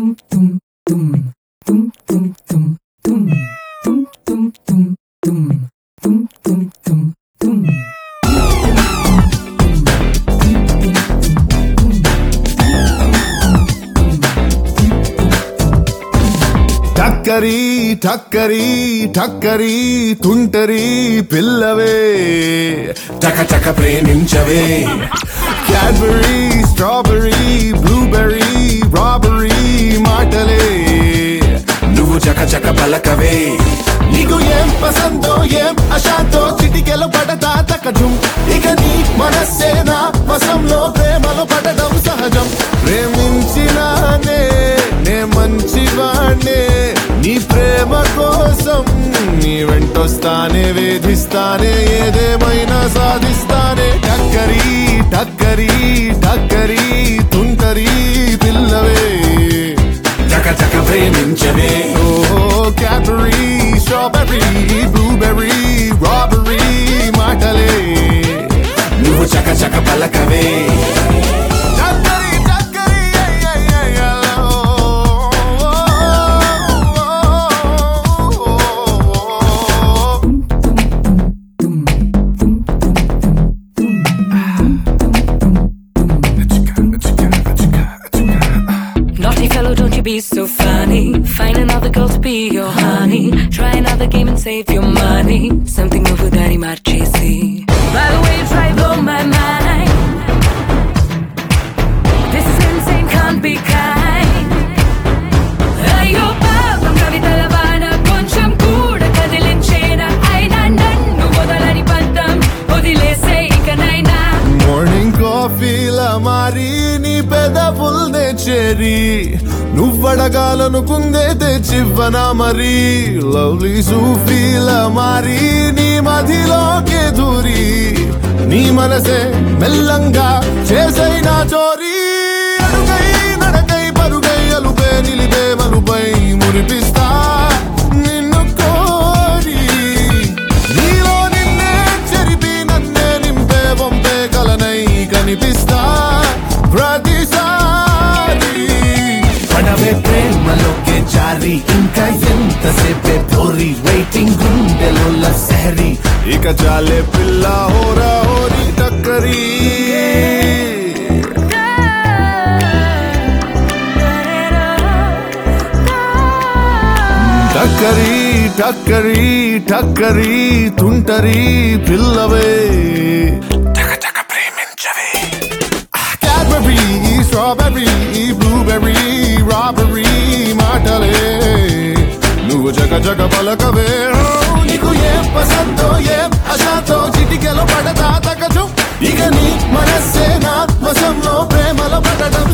టక్కరి టక్కరి టక్కరి తుంటరి పిల్లవే టక టక ప్రేమించవే క్యాడ్బరీ స్ట్రాబెరీ బ్లూబెర్రీ రాబరీ మాటలే నువ్వు చక చక పలకవే నీకు ఏం పసందో ఏం అశాంతో చిటికెలో పడతా తకజుం ఇక నీ మనస్సేనా వశంలో ప్రేమలో పడడం సహజం ప్రేమించినానే నే మంచివాణ్ణే నీ ప్రేమ కోసం నీ వెంటొస్తానే వేధిస్తానే ఏదేమైనా సాధిస్తానే టక్కరి టక్కరి టక్కరి తుంటరి పిల్లవే చక చక ప్రేమించవే ఓహో క్యాడ్బరీ స్ట్రాబెర్రీ బ్లూబెర్రీ రాబెర్రీ మాటలే నువ్వు చక చక పలకవే Don't you be so funny. Find another girl to be your honey. Try another game and save your money. Something over that marchesi. By the way, you try to blow my mind. This is insane, can't be kind. Ayo paapam kavitala vaana koncham kuda kadilinchena aina nannu modalani paddam odilese ikanaina. Morning coffee la mari ni pedavulne cheri నువ్వడగాలనుకుందే తెచ్చివ్వనా మరి lovely సూఫీల మారి నీ మదిలోకే దూరి నీ మనసే మెల్లంగా చేసైనా చోరీ అడుగై నడకై పరుగై అలుపే నిలిపే మలుపై మురిపిస్తా నిన్ను కోరి నీలో నిన్నే చెరిపి నన్నే నింపే వంపే కలనై కనిపిస్తా ప్రతిసారి పడవే ప్రేమలోకే జారి ఇంకా ఎంతసేపే పోరి వెయిటింగ్ గుండెలో లసహరి ఇక చాలే పిల్ల హోరా హోరీ టక్కరి టక్కరి టక్కరి టక్కరి తుంటరి పిల్లవే టక టక ప్రేమించవే క్యాడ్బరీ స్ట్రాబెర్రీ బ్లూబెర్రీ రాబెర్రీ మాటలే నువ్వు జగ జగ పలకవే నీకు ఏం పసందో ఏం అశాంతో చిటికెలో పడతా తకజం ఇక నీ మనస్సేనా వశంలో ప్రేమలో పడడం